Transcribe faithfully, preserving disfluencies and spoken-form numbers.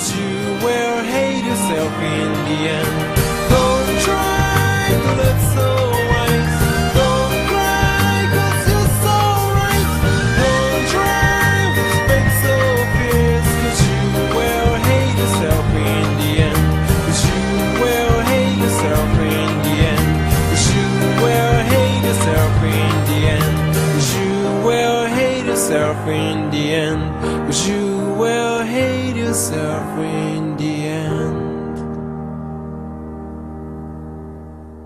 'cause you will hate yourself in the end. Don't try to live so right. Don't cry 'cause you're so right. Don't try to fake so fierce, 'cause you will hate yourself in the end. 'Cause you will hate yourself in the end. 'Cause you will hate yourself in the end. 'Cause you will hate yourself in the end. 'Cause you will hate yourself in the end.